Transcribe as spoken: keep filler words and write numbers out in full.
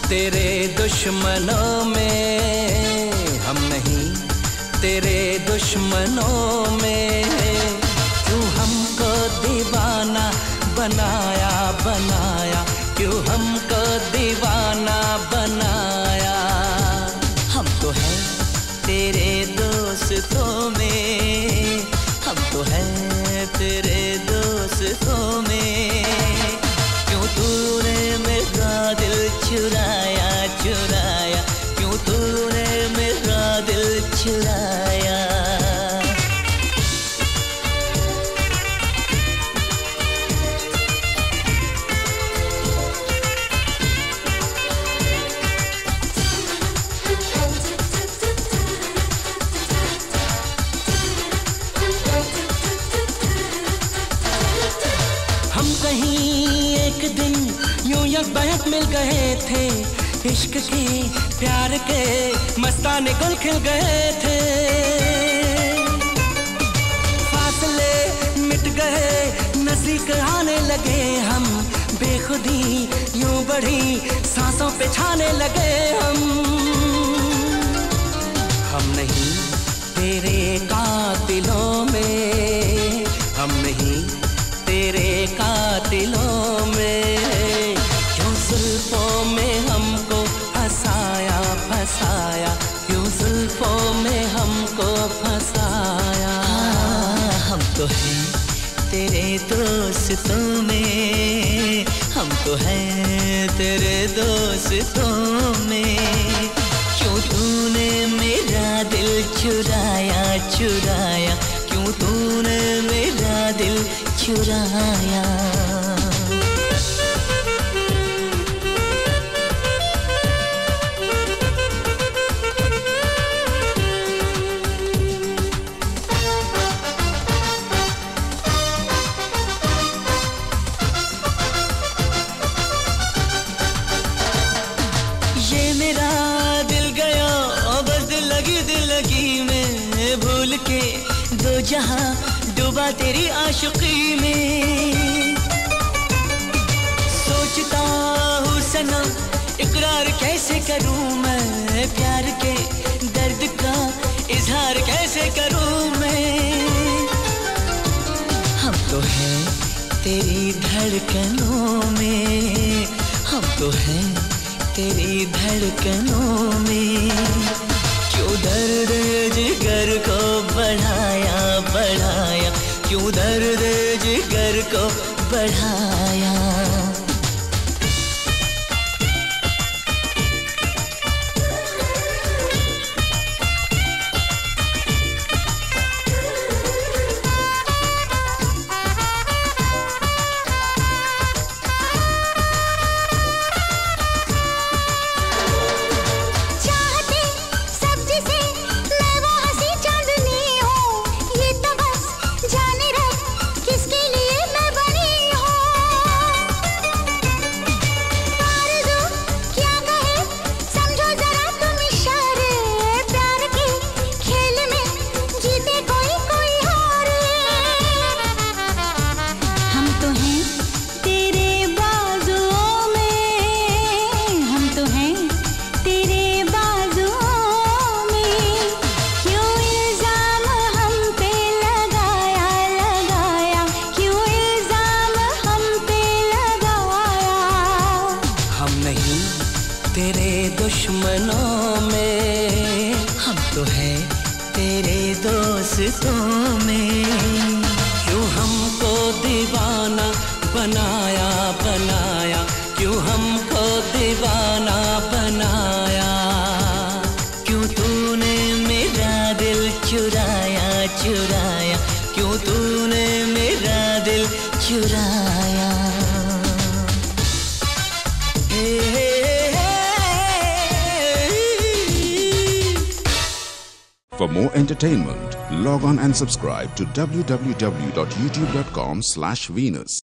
तेरे दुश्मनों में, हम नहीं तेरे दुश्मनों में। क्यों हमको दीवाना बनाया बनाया, क्यों हमको दीवाना बनाया। हम तो हैं तेरे दोस्तों में, हम तो हैं तेरे दोस्तों में। क्यों तूने मेरा दिल चुराया चुराया, क्यों तूने मेरा दिल चुराया। हम कहीं एक दिन यूं यकबहक मिल गए थे, इश्क के प्यार के मस्ताने गुल खिल गए थे। फासले मिट गए, नज़दीक आने लगे हम, बेखुदी यूं बढ़ी, सांसों पे छाने लगे हम। हम नहीं तेरे कातिलों में, हम नहीं तेरे कातिलों में। क्यों जुल्फों में हमको फंसाया फंसाया, क्यों जुल्फों में हमको फंसाया। हम तो हैं तेरे दोस्तों में, हम तो हैं तेरे दोस्तों में। क्यों तूने मेरा दिल चुराया चुराया, क्यों तूने मेरा दिल चुराया। ये मेरा दिल गया बस दिल लगी दिल लगी में, भूल के दो जहां डूबा तेरी आशिकी में। सोचता हूँ सनम इकरार कैसे करूँ मैं, प्यार के दर्द का इजहार कैसे करूँ मैं। हम तो हैं तेरी धड़कनों में, हम तो हैं तेरी धड़कनों में। क्यों दर्द जिगर को बढ़ाया बढ़ाया, क्यों दर्द जिगर को बढ़ाया। तेरे दुश्मनों में, हम तो हैं तेरे दोस्तों में। क्यों हमको दीवाना बनाया बनाया, क्यों हमको दीवाना बनाया। क्यों तूने मेरा दिल चुराया चुराया, क्यों तूने मेरा दिल चुराया। For more entertainment, log on and subscribe to w w w dot youtube dot com slash Venus.